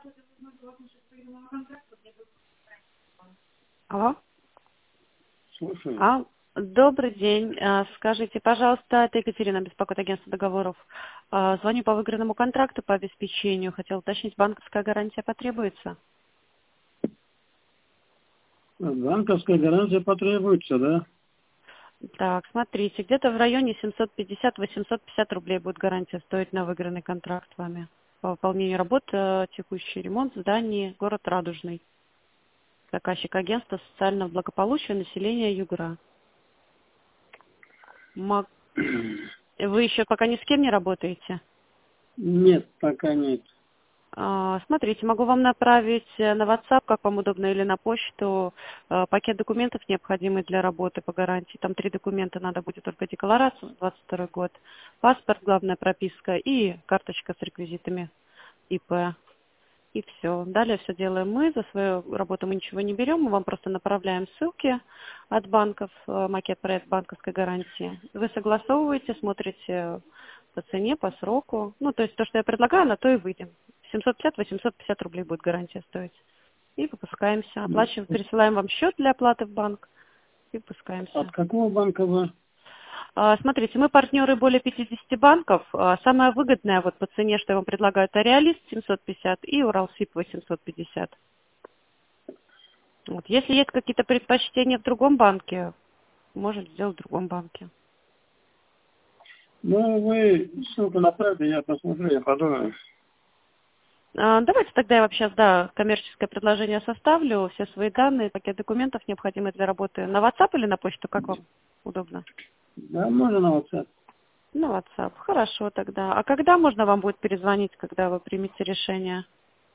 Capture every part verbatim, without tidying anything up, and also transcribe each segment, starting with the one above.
Алло. Слушаю. А, добрый день. А, Скажите, пожалуйста, это Екатерина, беспокоит агентство договоров. А, Звоню по выигранному контракту по обеспечению. Хотел уточнить, банковская гарантия потребуется? Банковская гарантия потребуется, да? Так, смотрите, где-то в районе семьсот пятьдесят - восемьсот пятьдесят рублей будет гарантия стоить на выигранный контракт вами. По выполнению работ, э, текущий ремонт в здании, город Радужный. Заказчик агентства социального благополучия населения Югра. Мог- Вы еще пока ни с кем не работаете? Нет, пока нет. А, Смотрите, могу вам направить э, на WhatsApp, как вам удобно, или на почту э, пакет документов, необходимый для работы по гарантии. Там три документа надо будет: только декларацию за двадцать второй год, паспорт, главная прописка и карточка с реквизитами И П. И все. Далее все делаем мы. За свою работу мы ничего не берем. Мы вам просто направляем ссылки от банков, э, макет проект банковской гарантии. Вы согласовываете, смотрите по цене, по сроку. Ну, то есть то, что я предлагаю, на то и выйдем. семьсот пятьдесят - восемьсот пятьдесят рублей будет гарантия стоить. И выпускаемся. Оплачиваем, пересылаем вам счет для оплаты в банк и От выпускаемся. какого банка вы? А, Смотрите, мы партнеры более пятидесяти банков. А, Самая выгодная вот по цене, что я вам предлагаю, это Реалист семьсот пятьдесят и Уралсиб восемьсот пятьдесят. Вот. Если есть какие-то предпочтения в другом банке, можем сделать в другом банке. Ну, вы ссылку направьте, я посмотрю, я подумаю. А, Давайте тогда я вам сейчас, да, коммерческое предложение составлю, все свои данные, пакет документов, необходимые для работы, на WhatsApp или на почту, как вам удобно? Да, можно на WhatsApp. На WhatsApp. Хорошо тогда. А когда можно вам будет перезвонить, когда вы примете решение?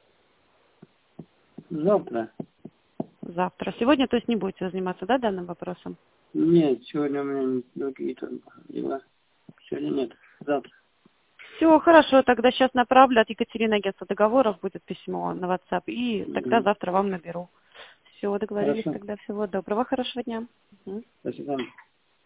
Завтра. Завтра. Сегодня, то есть, не будете заниматься, да, данным вопросом? Нет, сегодня у меня какие-то дела. Сегодня нет, завтра. Все, хорошо, тогда сейчас направлю от Екатерины, агентства договоров, будет письмо на WhatsApp, и тогда Угу. завтра вам наберу. Все, договорились, Хорошо. тогда всего доброго, хорошего дня. Мгм. До свидания.